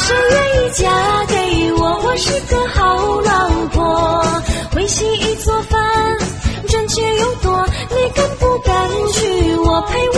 谁愿意嫁给我？我是个好老婆，会洗衣做饭，赚钱又多，你敢不敢娶我？陪我